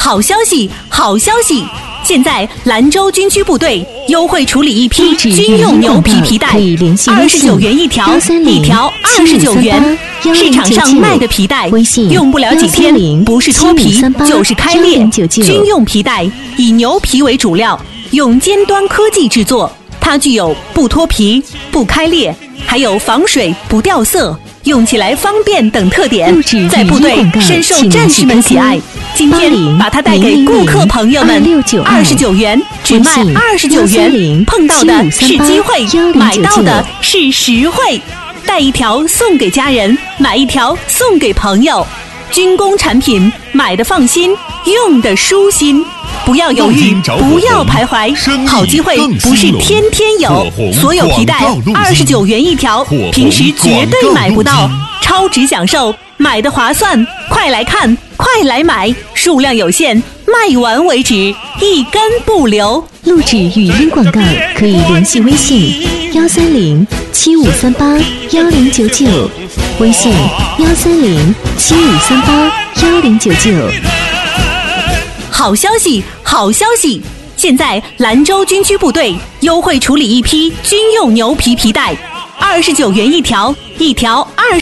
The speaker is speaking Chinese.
好消息，好消息！现在兰州军区部队优惠处理一批军用牛皮皮带，29元一条，一条29元。市场上卖的皮带，用不了几天，不是脱皮就是开裂。军用皮带以牛皮为主料，用尖端科技制作，它具有不脱皮、不开裂，还有防水、不掉色。用起来方便等特点，在部队深受战士们喜爱。今天把它带给顾客朋友们，29元，只卖29元，碰到的是机会，买到的是实惠。带一条送给家人，买一条送给朋友。军工产品，买的放心，用的舒心。不要犹豫，不要徘徊，好机会不是天天有。所有皮带29元一条，平时绝对买不到，超值享受，买的划算。快来看，快来买，数量有限，卖完为止，一根不留。 录制语音广告可以联系微信13075381099，微信13075381099。 好消息，好消息！现在兰州军区部队优惠处理一批军用牛皮皮带，29元一条，一条20。